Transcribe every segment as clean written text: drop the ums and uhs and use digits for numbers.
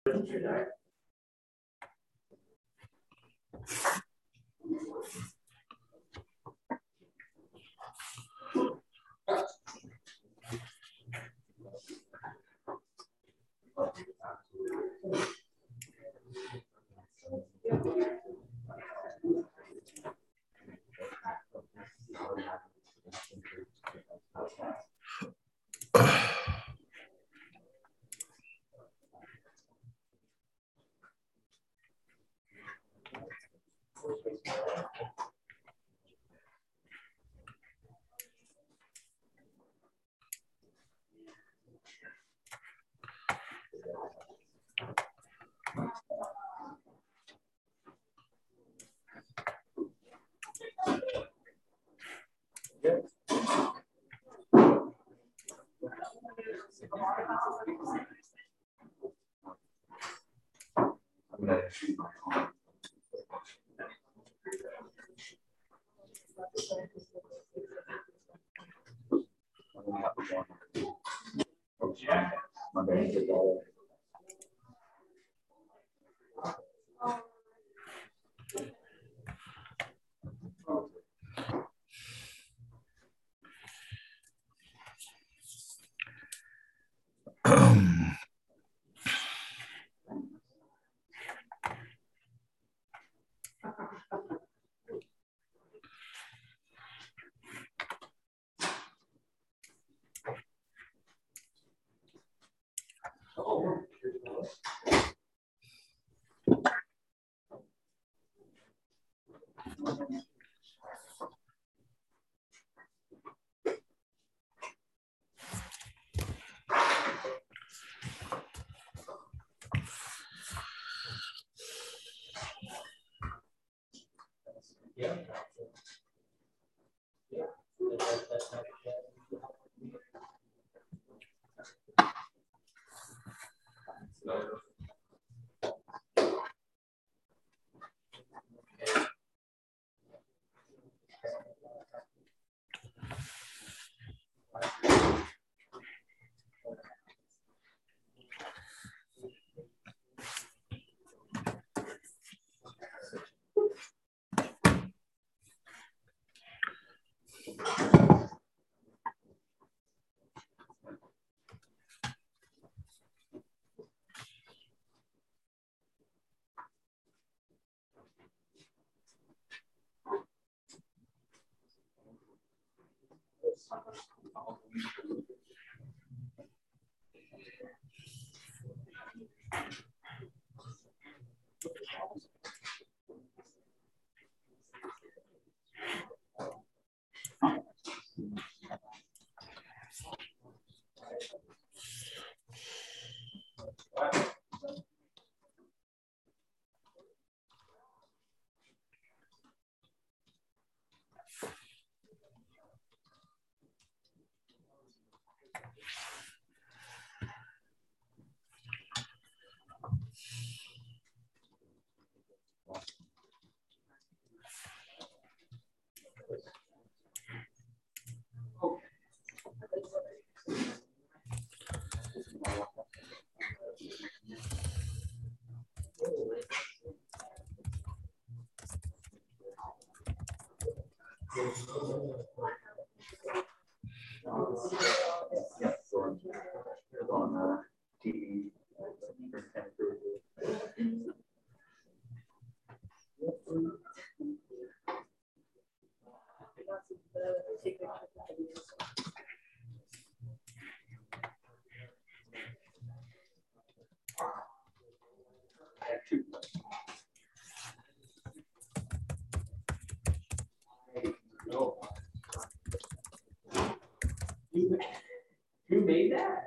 You made that?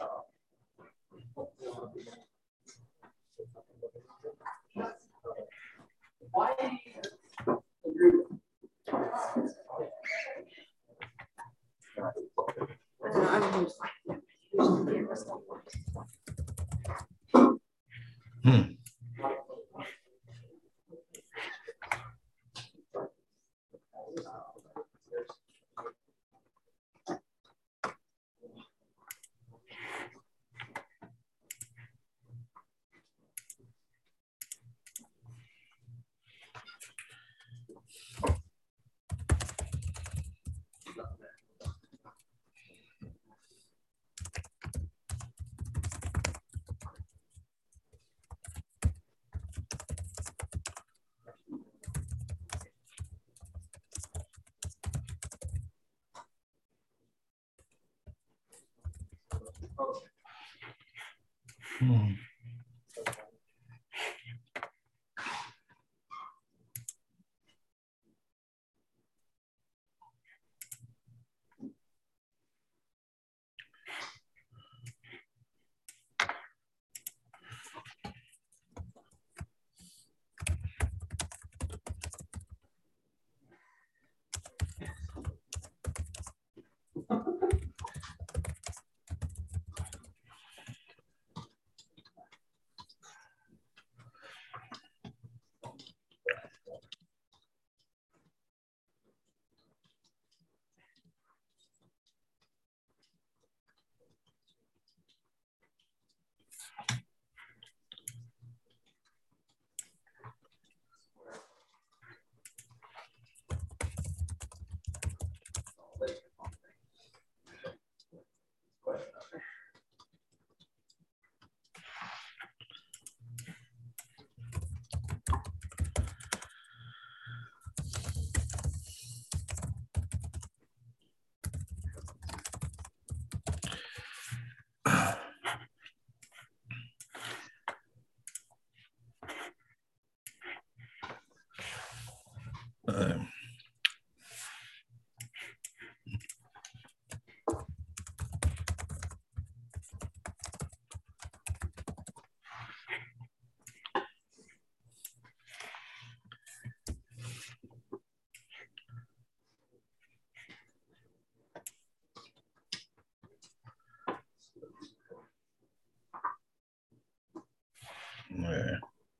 Why? Yeah.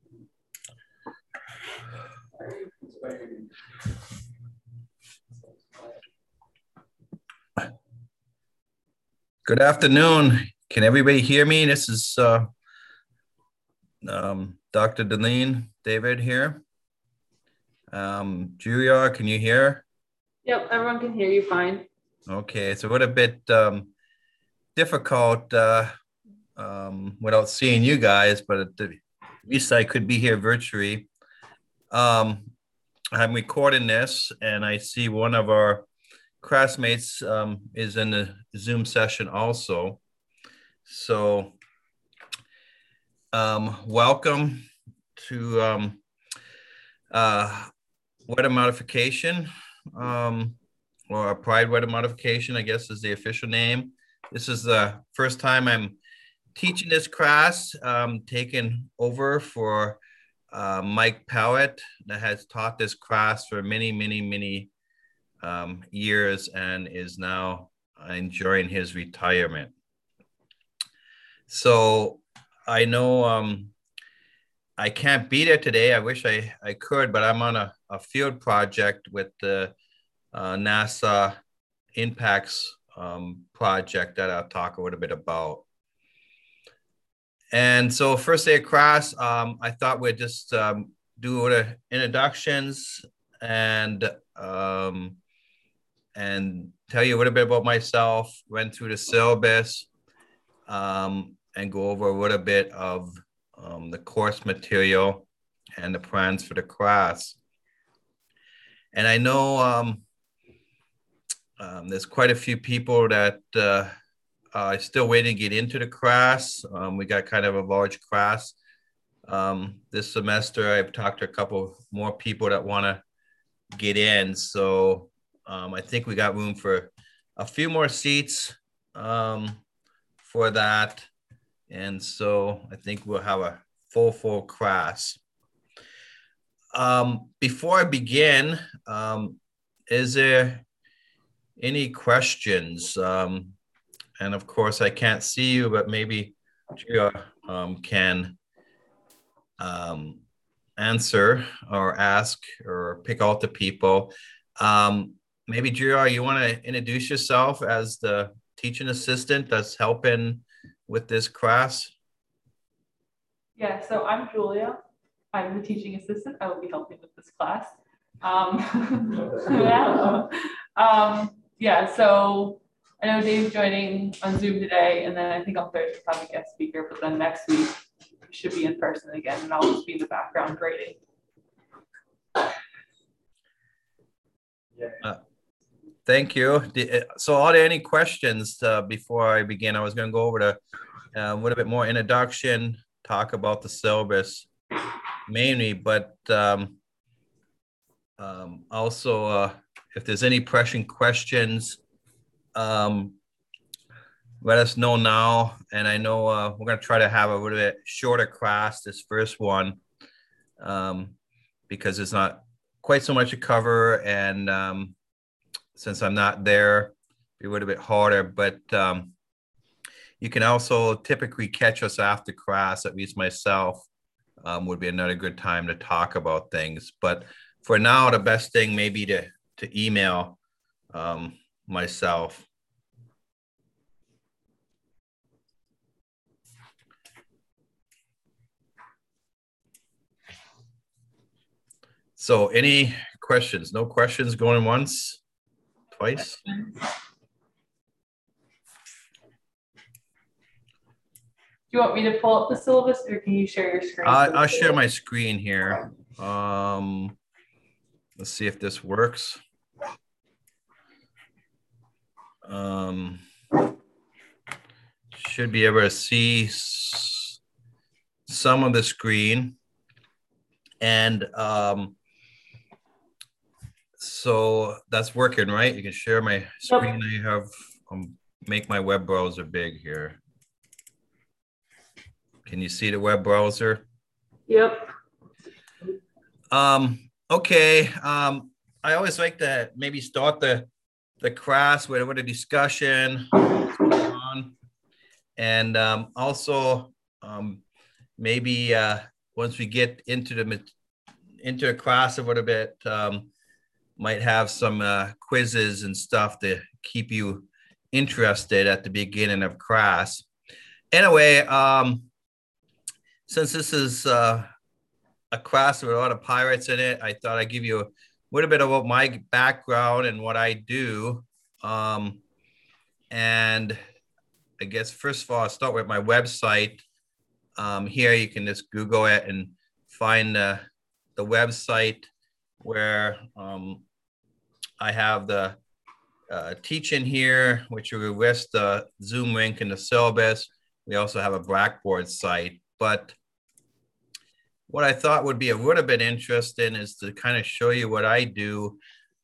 Good afternoon. Can everybody hear me? This is Dr. Deline, David here. Julia, can you hear? Yep, everyone can hear you fine. Okay, so what a bit difficult without seeing you guys, but at least I could be here virtually. I'm recording this, and I see one of our classmates is in the Zoom session also. So welcome to weather modification, or applied weather modification, I guess is the official name. This is the first time I'm teaching this class, taken over for Mike Powett, that has taught this class for many years and is now enjoying his retirement. So I know I can't be there today. I wish I could, but I'm on a field project with the NASA Impacts project that I'll talk a little bit about. And so first day of class, I thought we'd just do the introductions and tell you a little bit about myself, run through the syllabus, and go over a little bit of the course material and the plans for the class. And I know there's quite a few people that are still waiting to get into the class. We got kind of a large class. This semester, I've talked to a couple more people that want to get in. So I think we got room for a few more seats for that. And so I think we'll have a full class. Before I begin, is there any questions? And of course, I can't see you, but maybe Gia can answer or ask or pick out the people. Maybe Gia, you want to introduce yourself as the teaching assistant that's helping with this class? Yeah, so I'm Julia. I'm the teaching assistant. I will be helping with this class. Yeah, so I know Dave's joining on Zoom today, and then I think on Thursday we'll have a guest speaker, but then next week we should be in person again, and I'll just be in the background grading. Thank you. So are there any questions before I begin? I was going to go over to a little bit more introduction, talk about the syllabus mainly, but also if there's any pressing questions, let us know now. And I know we're going to try to have a little bit shorter class this first one because it's not quite so much to cover. And since I'm not there, be a little bit harder. But you can also typically catch us after class, at least myself, would be another good time to talk about things. But for now, the best thing may be to email myself. So any questions? No questions going once, twice? Do you want me to pull up the syllabus or can you share your screen? I'll share my screen here. Let's see if this works. Should be able to see some of the screen. And so that's working, right? You can share my screen. I have make my web browser big here. Can you see the web browser? Yep. Okay. I always like to maybe start the class with a discussion on, and also maybe once we get into the class a little bit, might have some quizzes and stuff to keep you interested at the beginning of class. Anyway, since this is a class with a lot of pirates in it, I thought I'd give you a little bit about my background and what I do. And I guess first of all, I'll start with my website. Here you can just Google it and find the website where I have the teaching here, which will list the Zoom link and the syllabus. We also have a Blackboard site. But what I thought would be a little bit interesting is to kind of show you what I do.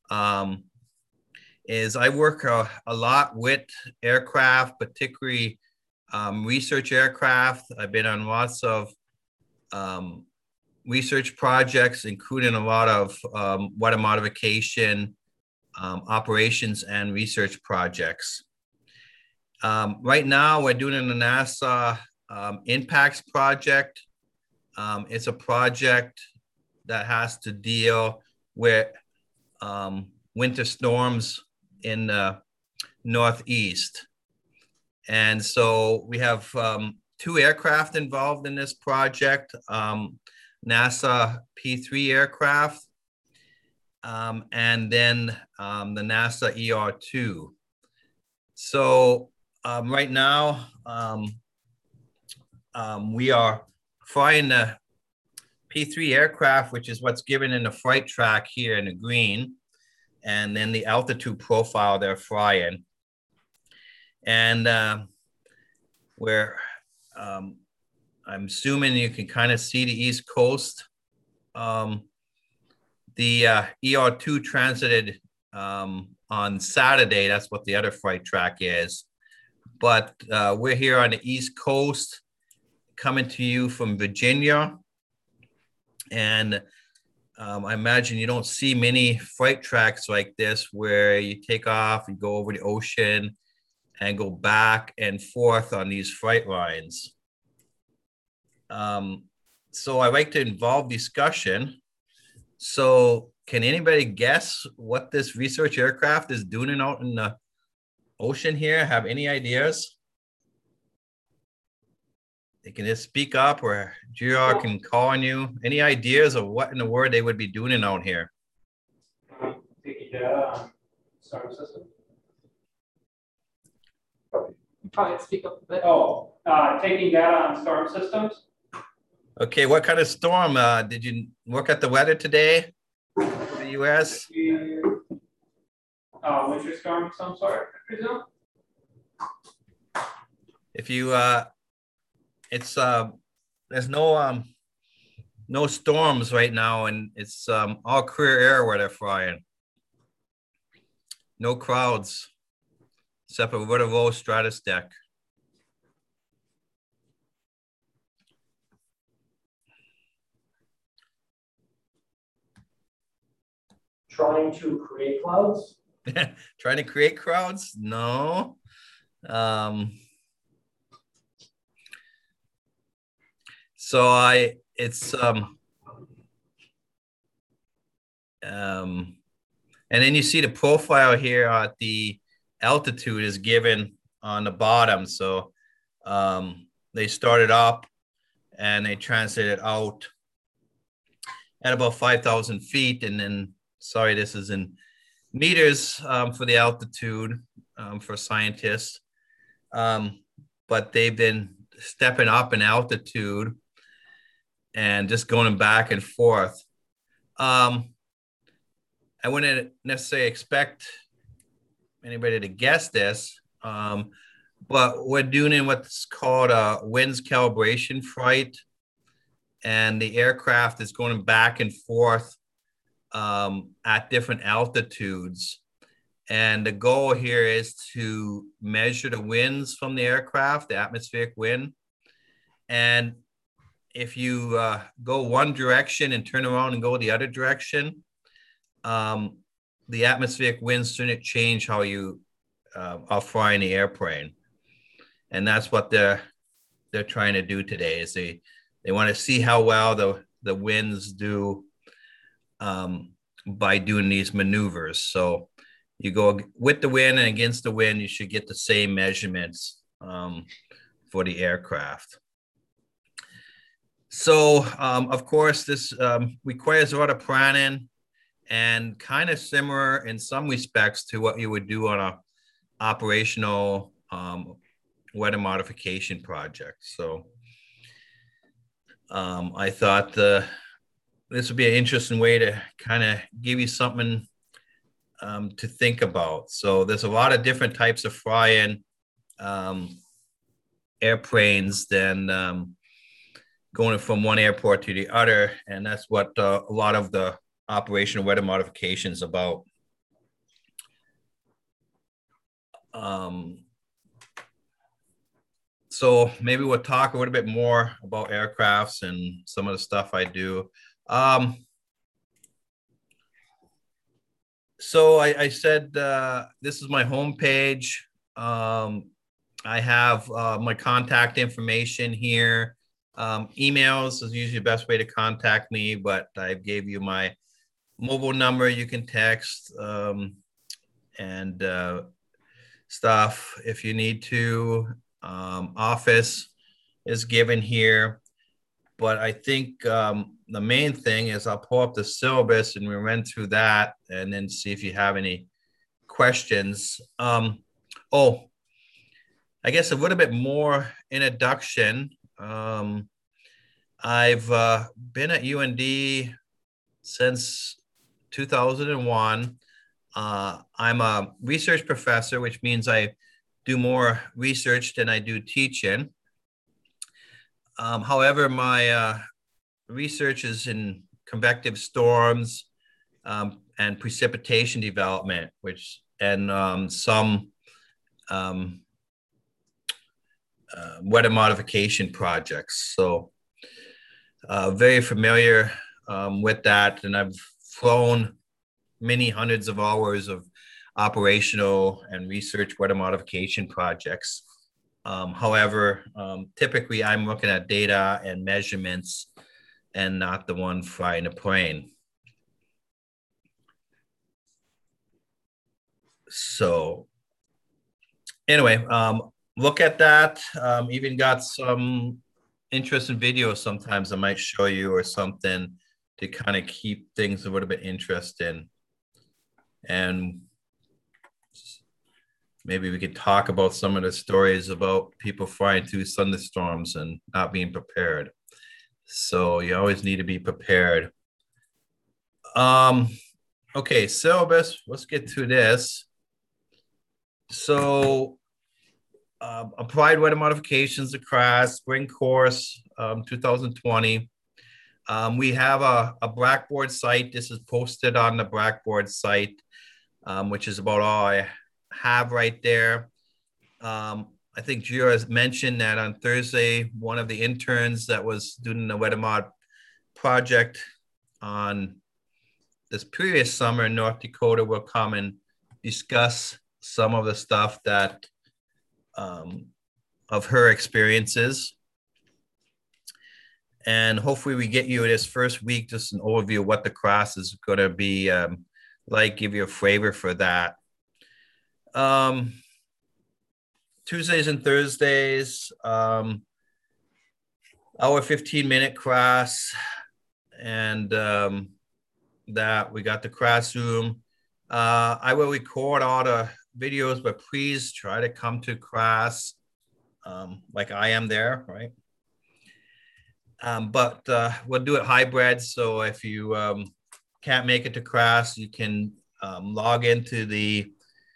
Is I work a lot with aircraft, particularly research aircraft. I've been on lots of research projects, including a lot of weather modification operations and research projects. Right now, we're doing the NASA Impacts project. It's a project that has to deal with winter storms in the Northeast. And so we have 2 aircraft involved in this project, NASA P3 aircraft, and then the NASA ER2. So right now, we are flying the P3 aircraft, which is what's given in the flight track here in the green, and then the altitude profile they're flying. And I'm assuming you can kind of see the East Coast. The ER2 transited on Saturday. That's what the other flight track is. But we're here on the East Coast, coming to you from Virginia. And I imagine you don't see many flight tracks like this where you take off, you go over the ocean and go back and forth on these flight lines. So I like to involve discussion. So can anybody guess what this research aircraft is doing out in the ocean here? Have any ideas? They can just speak up, or GR can call on you. Any ideas of what in the world they would be doing out here? Taking data on storm system. Probably speak up a bit. Oh, taking data on storm systems. Okay, what kind of storm? Did you look at the weather today for the U.S.? winter storm of some sort, I presume? If you, it's, there's no storms right now, and it's all clear air where they're flying. No crowds, except for with a low stratus deck. Trying to create clouds? Trying to create crowds? No. And then you see the profile here at the altitude is given on the bottom. So they started up and they translated out at about 5,000 feet. And then, sorry, this is in meters for the altitude for scientists. But they've been stepping up in altitude and just going back and forth. I wouldn't necessarily expect anybody to guess this, but we're doing what's called a winds calibration flight, and the aircraft is going back and forth at different altitudes. And the goal here is to measure the winds from the aircraft, the atmospheric wind. And if you go one direction and turn around and go the other direction, the atmospheric winds shouldn't change how you are flying the airplane. And that's what they're trying to do today, is they want to see how well the winds do by doing these maneuvers. So you go with the wind and against the wind, you should get the same measurements for the aircraft. So, of course, this requires a lot of planning and kind of similar in some respects to what you would do on a operational weather modification project. So I thought this would be an interesting way to kind of give you something to think about. So there's a lot of different types of fly-in airplanes than going from one airport to the other. And that's what a lot of the operational weather modifications about. So maybe we'll talk a little bit more about aircrafts and some of the stuff I do. So I said, this is my homepage. I have my contact information here. Emails is usually the best way to contact me, but I gave you my mobile number. You can text and stuff if you need to. Office is given here, but I think the main thing is I'll pull up the syllabus and we run through that and then see if you have any questions. Oh, I guess a little bit more introduction. I've been at UND since 2001. I'm a research professor, which means I do more research than I do teaching. However, my research is in convective storms and precipitation development, and some weather modification projects. So very familiar with that. And I've flown many hundreds of hours of operational and research weather modification projects. However, typically I'm looking at data and measurements and not the one flying a plane. So anyway, look at that. Even got some interesting videos sometimes I might show you or something to kind of keep things a little bit interesting. And maybe we could talk about some of the stories about people flying through thunderstorms and not being prepared. So you always need to be prepared. Okay, syllabus, let's get to this. So applied weather modifications across spring course 2020. We have a Blackboard site. This is posted on the Blackboard site, which is about all I have right there. I think Gio has mentioned that on Thursday, one of the interns that was doing the weather mod project on this previous summer in North Dakota will come and discuss some of the stuff that of her experiences. And hopefully we get you this first week, just an overview of what the class is going to be like, give you a flavor for that. Tuesdays and Thursdays, our 15-minute class, and that we got the classroom. I will record all the videos, but please try to come to class like I am there, right? But we'll do it hybrid. So if you can't make it to class, you can log into the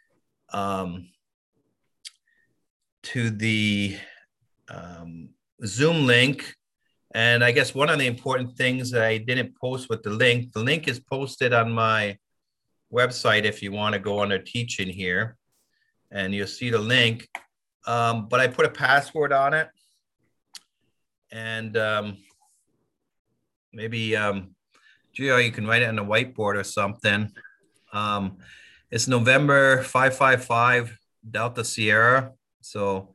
Zoom link. And I guess one of the important things that I didn't post with the link is posted on my website if you want to go under teaching here, and you'll see the link. But I put a password on it. And maybe, Gio, you can write it on the whiteboard or something. It's November 555 Delta Sierra. So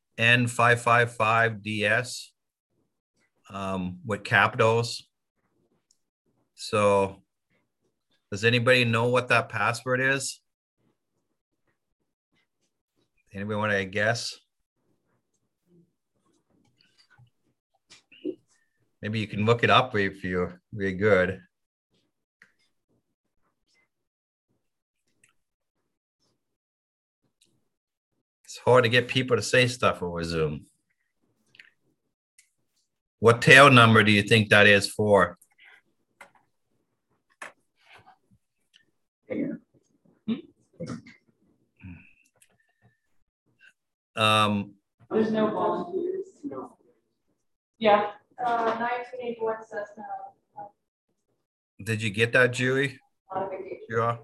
N555DS with capitals. So does anybody know what that password is? Anybody want to guess? Maybe you can look it up if you're really good. It's hard to get people to say stuff over Zoom. What tail number do you think that is for? There's no volunteers. No. Yeah. 1981 Cessna Did you get that, Julie? modification. Yeah.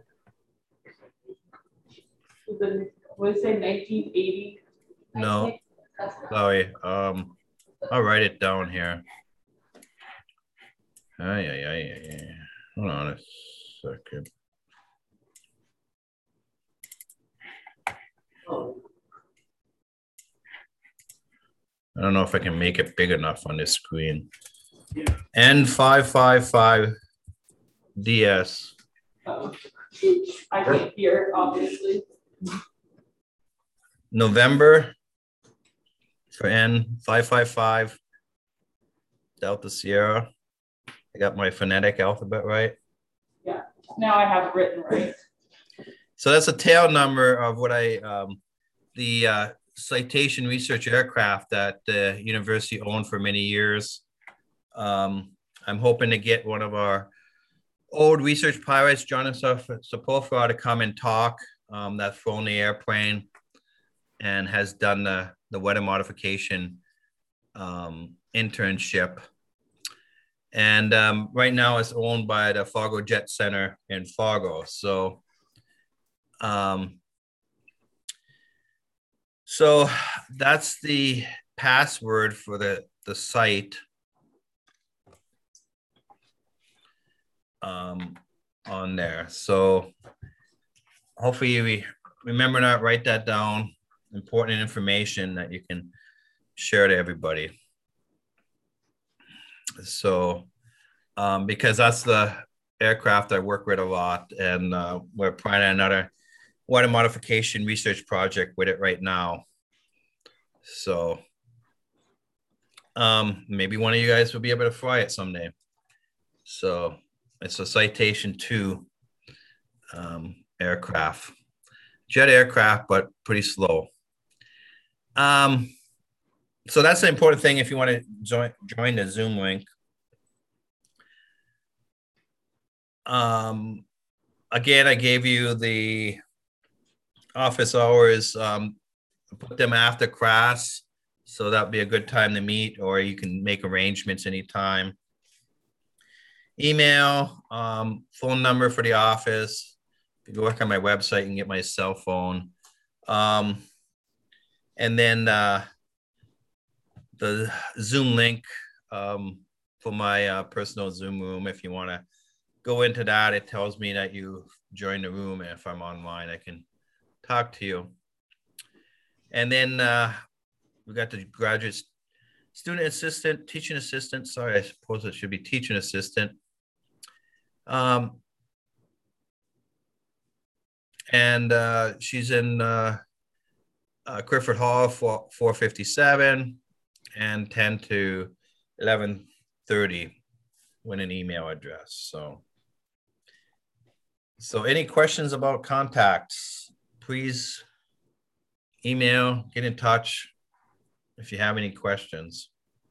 What did it say, 1980? No, Cessna. sorry. I'll write it down here. Hold on a second. I don't know if I can make it big enough on this screen. Yeah. N555DS. I can't hear it, obviously. November for N555 Delta Sierra. I got my phonetic alphabet right. Now I have it written right. So that's a tail number of what the citation research aircraft that the university owned for many years. I'm hoping to get one of our old research pilots, Jonathan Sepulveda, to come and talk. That's flown the airplane and has done the weather modification internship. And right now it's owned by the Fargo Jet Center in Fargo. So that's the password for the site on there. So hopefully we remember to write that down. Important information that you can share to everybody. So because that's the aircraft I work with a lot, and we're planning another weather modification research project with it right now. So maybe one of you guys will be able to fly it someday. So it's a Citation II aircraft, jet aircraft, but pretty slow. So that's the important thing if you want to join the Zoom link. Again, I gave you the office hours, put them after class. So that'd be a good time to meet, or you can make arrangements anytime. Email, phone number for the office. If you go look on my website and get my cell phone. And then the Zoom link for my personal Zoom room. If you want to go into that, it tells me that you joined the room. And if I'm online, I can talk to you. And then we got the graduate student assistant, teaching assistant. Sorry, I suppose it should be teaching assistant. And she's in Clifford Hall, 457 and 10 to 11:30 with an email address. So any questions about contacts, please email, get in touch if you have any questions.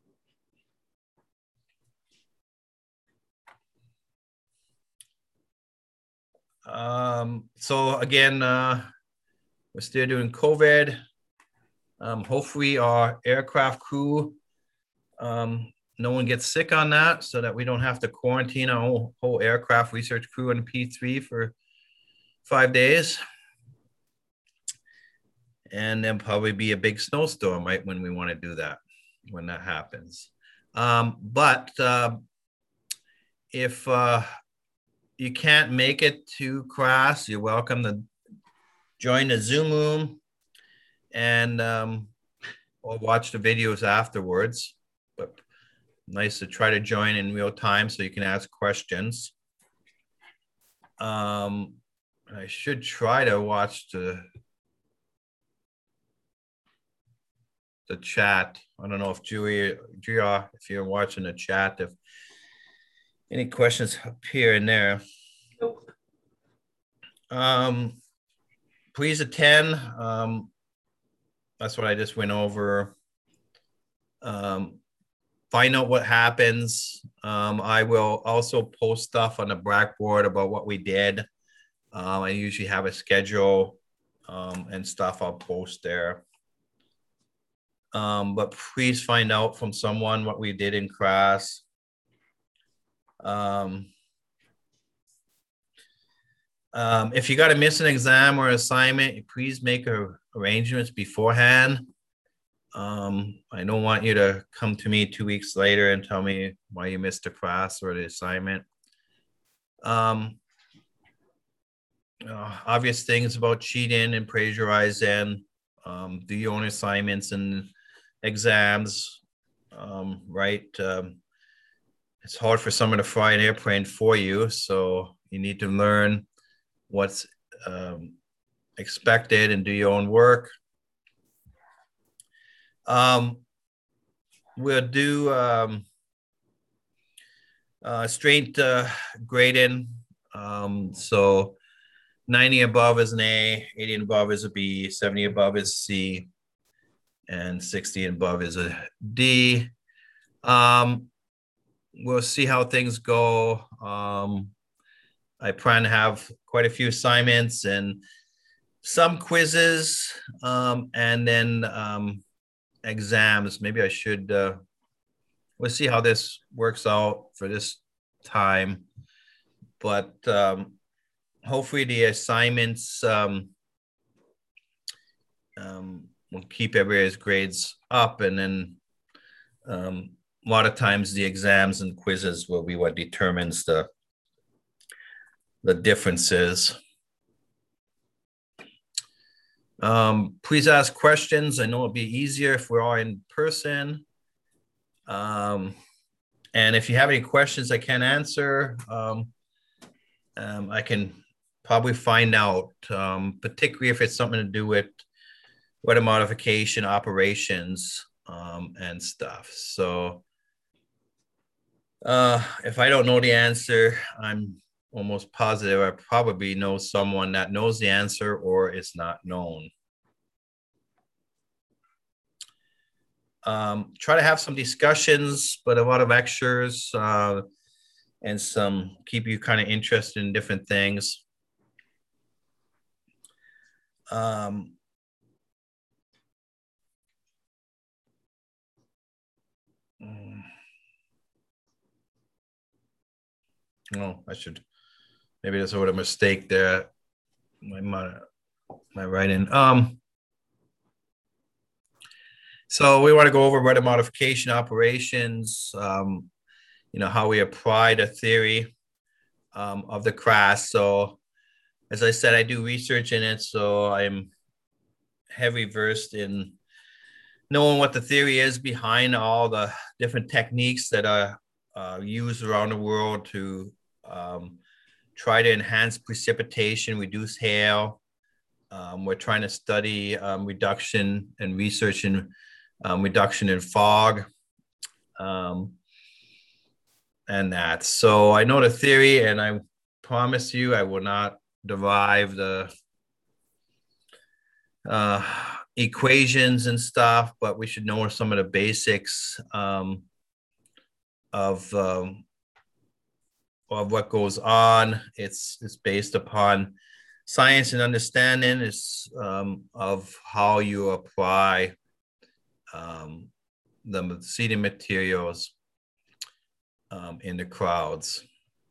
So again, we're still doing COVID. Hopefully our aircraft crew, no one gets sick on that, so that we don't have to quarantine our whole aircraft research crew in P3 for 5 days. And then probably be a big snowstorm, right, when we want to do that, when that happens. But if you can't make it to class, you're welcome to join the Zoom room and or watch the videos afterwards. But nice to try to join in real time so you can ask questions. I should try to watch the chat. I don't know if Julia, if you're watching the chat, if any questions appear in there. Nope. Please attend. That's what I just went over. Find out what happens. I will also post stuff on the Blackboard about what we did. I usually have a schedule and stuff I'll post there. But please find out from someone what we did in class. If you got to miss an exam or assignment, please make arrangements beforehand. I don't want you to come to me 2 weeks later and tell me why you missed the class or the assignment. Obvious things about cheating and plagiarizing. Do your own assignments and exams, right? It's hard for someone to fly an airplane for you, so you need to learn what's expected and do your own work. We'll do straight grading. So 90 above is an A, 80 and above is a B, 70 above is C, and 60 and above is a D. We'll see how things go. I plan to have quite a few assignments and some quizzes, and then exams. Maybe I should, we'll see how this works out for this time. But hopefully the assignments will keep everybody's grades up, and then a lot of times the exams and quizzes will be what determines the differences. Please ask questions. I know it'll be easier if we're all in person. And if you have any questions I can't answer, I can probably find out, particularly if it's something to do with weather modification operations and stuff. So if I don't know the answer, I'm almost positive I probably know someone that knows the answer or it's not known. Try to have some discussions, but a lot of lectures and some keep you kind of interested in different things. Um, no, maybe there's a mistake there. My writing. So we want to go over weather modification operations, how we apply the theory of the CRAS. So as I said, I do research in it, so I'm heavy versed in knowing what the theory is behind all the different techniques that are used around the world to try to enhance precipitation, reduce hail. We're trying to study reduction and research in reduction in fog. And that. So I know the theory, and I promise you I will not derive the equations and stuff, but we should know some of the basics of what goes on. It's based upon science and understanding of how you apply the seeding materials in the crowds.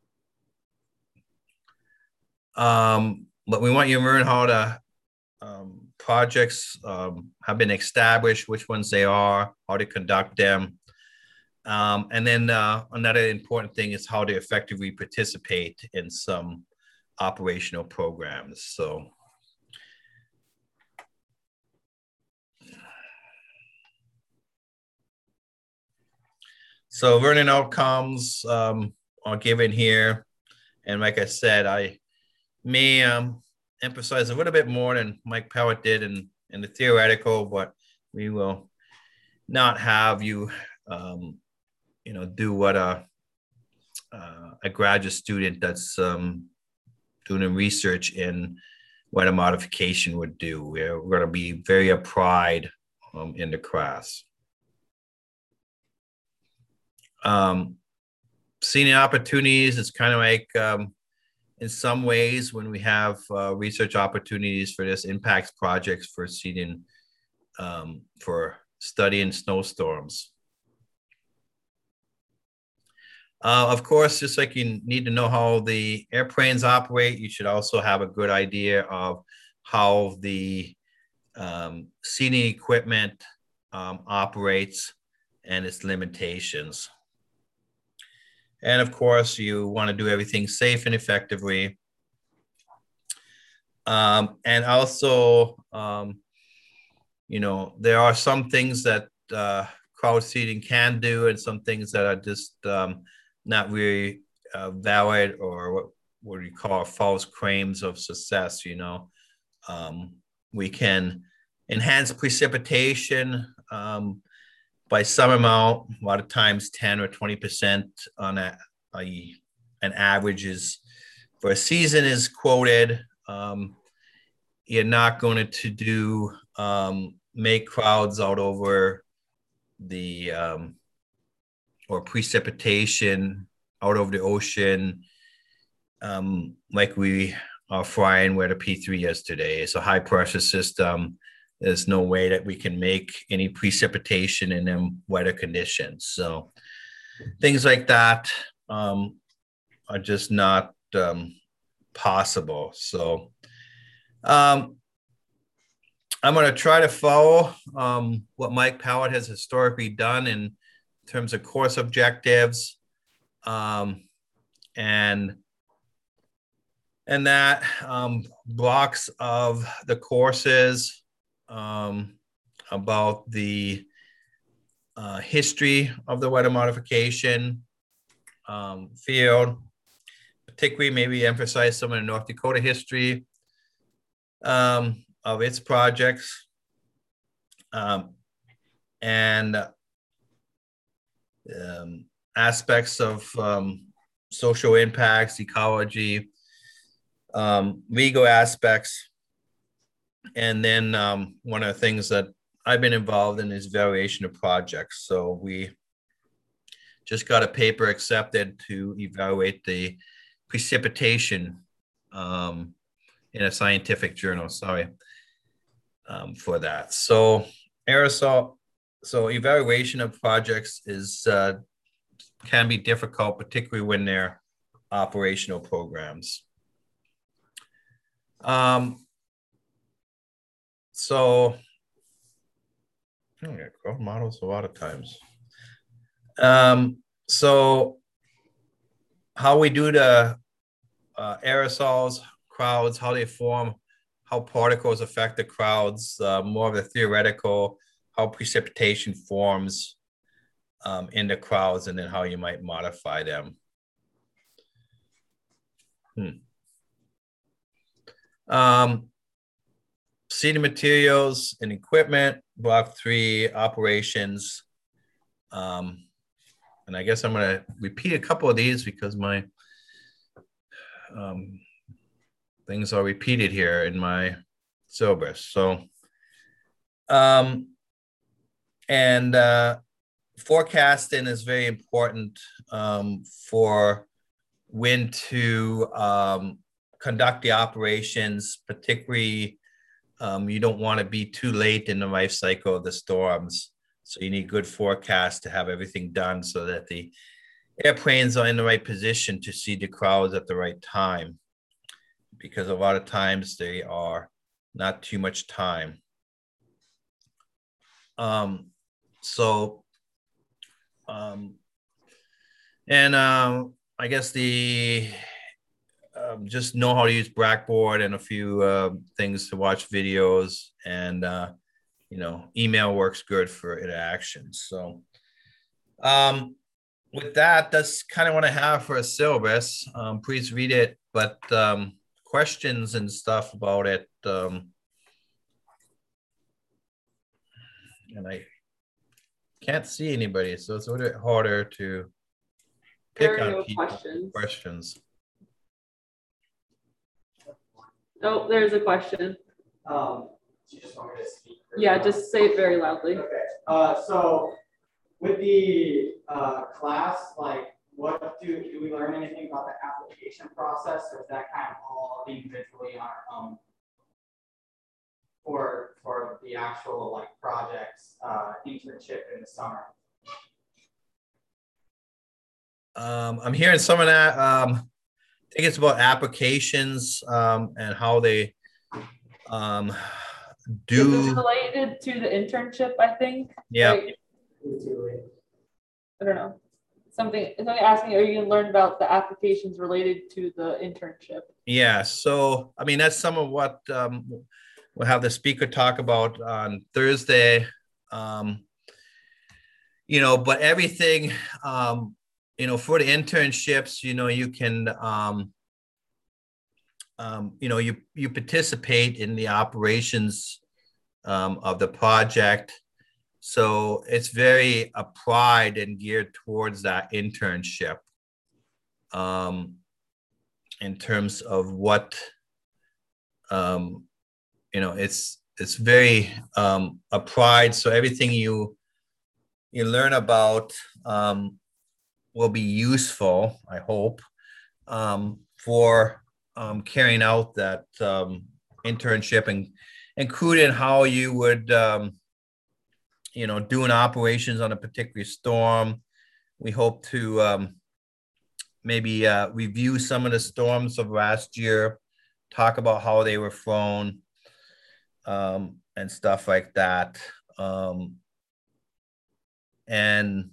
But we want you to learn how the projects have been established, which ones they are, how to conduct them. And then another important thing is how to effectively participate in some operational programs. So learning outcomes are given here. And like I said, I may emphasize a little bit more than Mike Pellet did in the theoretical, but we will not have you, do what a graduate student that's doing research in weather modification would do. We're going to be very applied in the class. Seeing opportunities is kind of like, in some ways, when we have research opportunities for this impacts projects for seeding, for studying snowstorms. Of course, just like you need to know how the airplanes operate, you should also have a good idea of how the seeding equipment operates and its limitations. And of course, you want to do everything safe and effectively. And also, there are some things that crowd seeding can do, and some things that are just not really valid, or what we call false claims of success. We can enhance precipitation by some amount, a lot of times 10 or 20% on an average is for a season is quoted. You're not going to do make crowds out over the or precipitation out over the ocean like we are flying where the P3 is today. It's a high pressure system. There's no way that we can make any precipitation in them weather conditions. So things like that are just not possible. So I'm going to try to follow what Mike Pellet has historically done in terms of course objectives, and that blocks of the courses about the history of the weather modification field, particularly maybe emphasize some of the North Dakota history of its projects, and aspects of social impacts, ecology, legal aspects. And then one of the things that I've been involved in is evaluation of projects. So we just got a paper accepted to evaluate the precipitation in a scientific journal, for that. So aerosol, so evaluation of projects is can be difficult, particularly when they're operational programs. So I get growth models a lot of times. So how we do the aerosols, crowds, how they form, how particles affect the crowds, more of the theoretical, how precipitation forms in the crowds, and then how you might modify them. Seeding materials and equipment, block 3, operations. And I guess I'm going to repeat a couple of these because my things are repeated here in my syllabus. So, forecasting is very important for when to conduct the operations, particularly you don't want to be too late in the life cycle of the storms. So you need good forecasts to have everything done so that the airplanes are in the right position to see the crowds at the right time, because a lot of times they are not too much time. I guess the just know how to use Blackboard and a few things to watch videos, and email works good for interactions. So with that, that's kind of what I have for a syllabus. Please read it, but questions and stuff about it. And I can't see anybody, so it's a little bit harder to pick There are on no people's questions. questions. Oh, there's a question. Do you just want me to speak? Yeah, just say it very loudly. Okay. So with the class, like, what do we learn anything about the application process, or is that kind of all individually on our own for the actual like projects, internship in the summer? I'm hearing some of that. I think it's about applications and how they do. This is related to the internship, I think. Yeah. Right? I don't know. Something asking, are you going to learn about the applications related to the internship? Yeah. So, I mean, that's some of what we'll have the speaker talk about on Thursday. But everything, for the internships, you can, you participate in the operations of the project. So it's very applied and geared towards that internship in terms of what, it's very applied. So everything you learn about will be useful, I hope, for carrying out that internship, and including how you would, doing operations on a particular storm. We hope to maybe review some of the storms of last year, talk about how they were flown, and stuff like that. And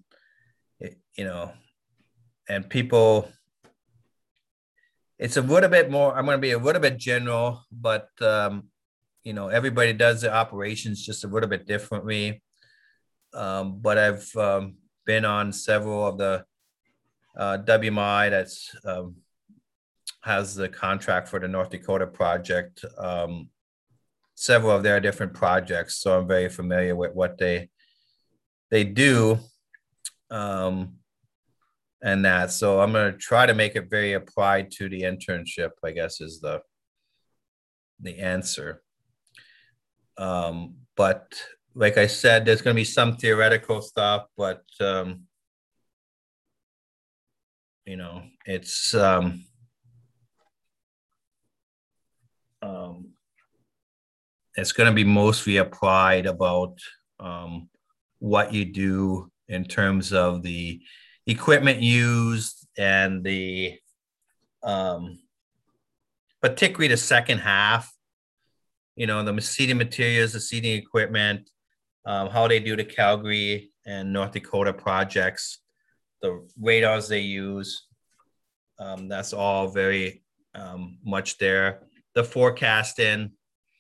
people, it's a little bit more, I'm going to be a little bit general, but everybody does the operations just a little bit differently. But I've been on several of the WMI that's has the contract for the North Dakota project, several of their different projects. So I'm very familiar with what they do, and that. So I'm going to try to make it very applied to the internship, I guess, is the answer. But like I said, there's going to be some theoretical stuff, but it's it's going to be mostly applied about what you do in terms of the equipment used and the particularly the second half, the seeding materials, the seeding equipment, how they do the Calgary and North Dakota projects, the radars they use. That's all very much there. The forecasting,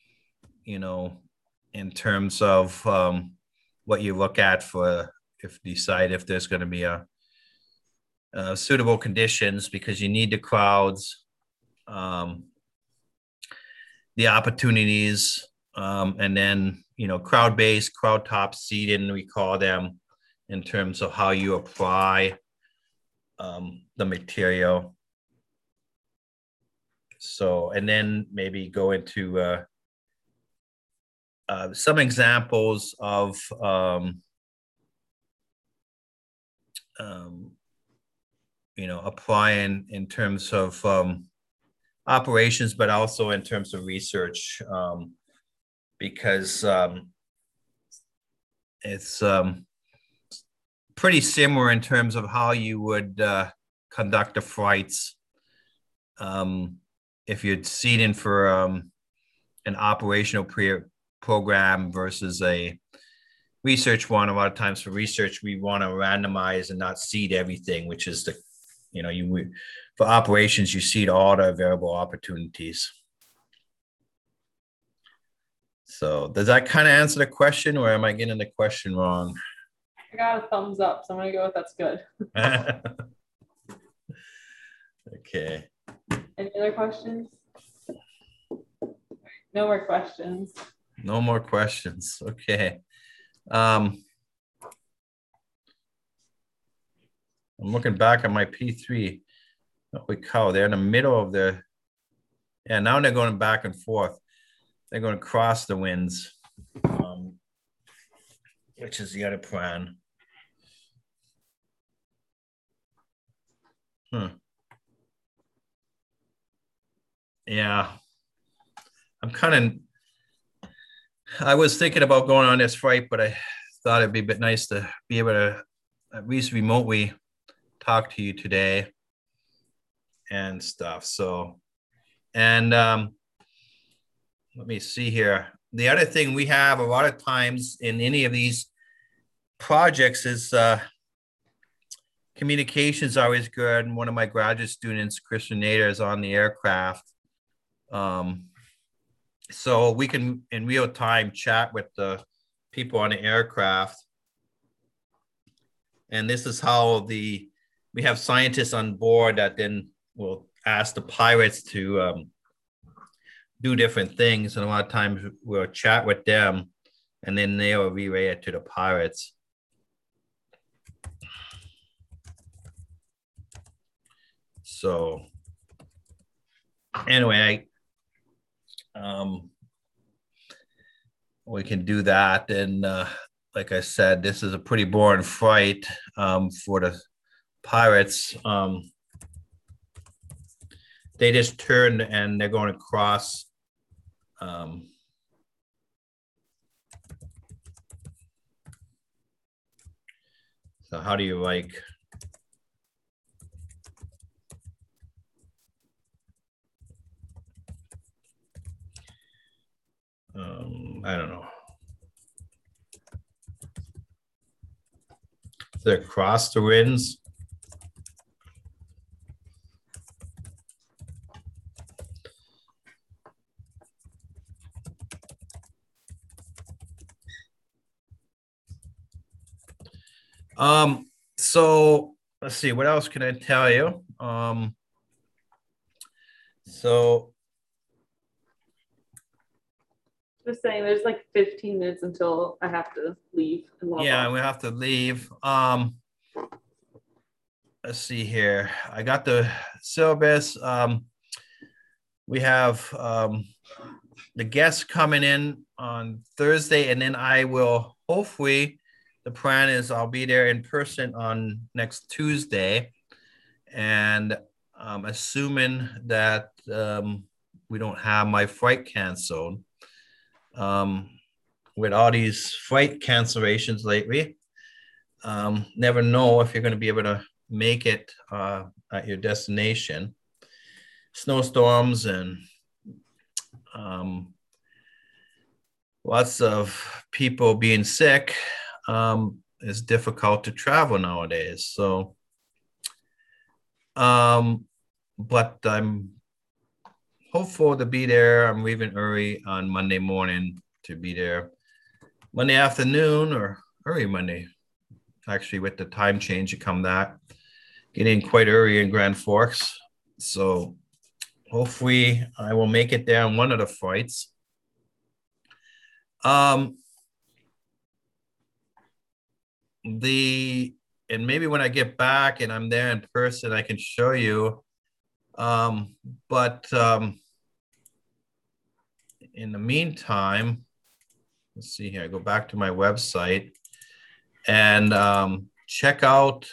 in terms of what you look at for decide if there's going to be a suitable conditions, because you need the crowds, the opportunities, and then crowd-based, crowd top seeding, we call them, in terms of how you apply the material. So, and then maybe go into some examples of applying in terms of operations, but also in terms of research, because it's pretty similar in terms of how you would conduct the flights if you're seeding for an operational program versus a research one. A lot of times for research, we want to randomize and not seed everything, which is for operations, you seed all the available opportunities. So does that kind of answer the question, or am I getting the question wrong? I got a thumbs up, so I'm gonna go with that's good. Okay. Any other questions? No more questions. No more questions. Okay. I'm looking back at my P3. Holy cow, they're in the middle of now they're going back and forth. They're going to cross the winds, which is the other plan. Yeah. I was thinking about going on this flight, but I thought it'd be a bit nice to be able to at least remotely talk to you today and stuff. So, and let me see here. The other thing we have a lot of times in any of these projects is communication is always good. And one of my graduate students, Christian Nader, is on the aircraft. So we can in real time chat with the people on the aircraft. And this is how we have scientists on board that then will ask the pilots to do different things. And a lot of times we'll chat with them and then they'll relay it to the pilots. So anyway, we can do that. And like I said, this is a pretty boring flight for the pilots. They just turned and they're going to cross. So how do you like? I don't know. They're across the winds. So let's see, what else can I tell you? So Just saying, there's like 15 minutes until I have to leave. Yeah, we have to leave. Let's see here. I got the syllabus. We have the guests coming in on Thursday, and then I will hopefully, the plan is I'll be there in person on next Tuesday. And assuming that we don't have my flight canceled, with all these flight cancellations lately, never know if you're going to be able to make it at your destination. Snowstorms and lots of people being sick. It's difficult to travel nowadays. So, but I'm hopeful to be there. I'm leaving early on Monday morning to be there Monday afternoon or early Monday. Actually, with the time change, you come back, getting quite early in Grand Forks. So hopefully I will make it there on one of the flights. And maybe when I get back and I'm there in person, I can show you. But in the meantime, let's see here, I go back to my website and check out,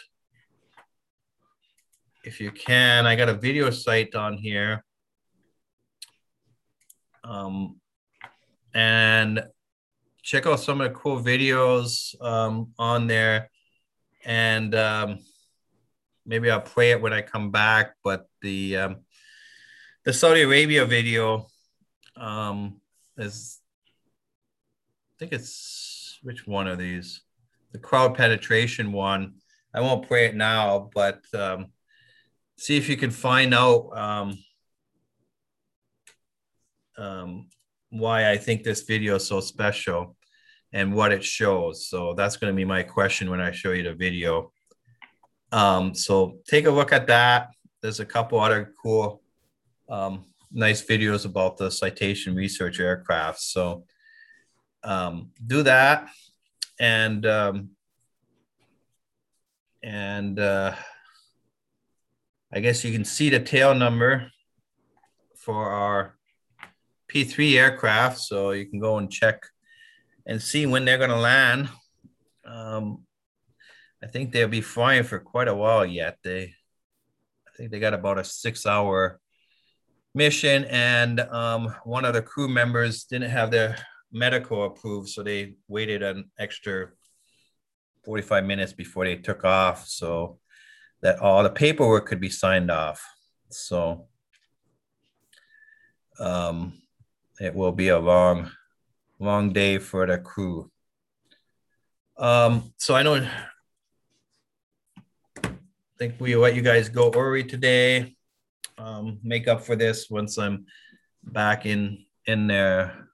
if you can, I got a video site on here. And check out some of the cool videos on there. And maybe I'll play it when I come back. But the Saudi Arabia video is, I think it's, which one of these? The crowd penetration one. I won't play it now, but see if you can find out why I think this video is so special and what it shows. So that's going to be my question when I show you the video. So take a look at that. There's a couple other cool, nice videos about the Citation Research aircraft. So do that. And I guess you can see the tail number for our P3 aircraft. So you can go and check and see when they're going to land. I think they'll be flying for quite a while yet. I think they got about a 6-hour mission, and one of the crew members didn't have their medical approved, so they waited an extra 45 minutes before they took off, so that all the paperwork could be signed off. So it will be a long day for the crew. So I think we let you guys go early today. Make up for this once I'm back in there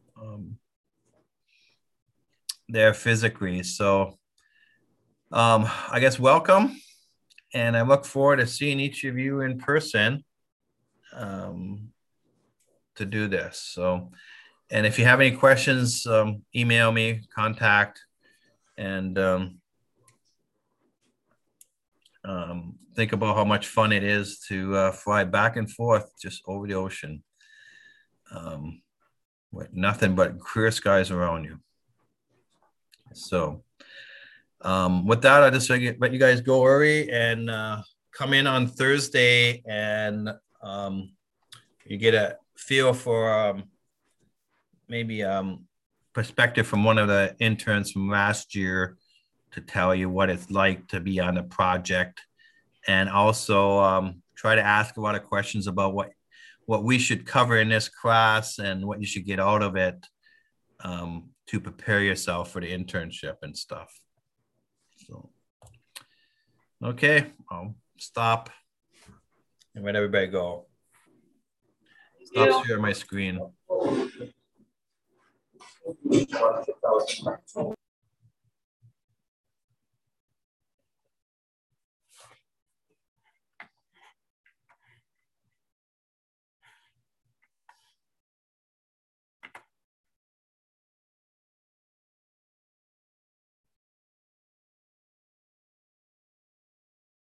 physically. So I guess welcome, and I look forward to seeing each of you in person to do this. So, and if you have any questions, email me, contact, and think about how much fun it is to fly back and forth just over the ocean with nothing but clear skies around you. So with that, I just let you guys go early and come in on Thursday, and you get a feel for maybe perspective from one of the interns from last year to tell you what it's like to be on the project, and also try to ask a lot of questions about what we should cover in this class and what you should get out of it to prepare yourself for the internship and stuff. So, okay, I'll stop and let everybody go. Stop sharing my screen.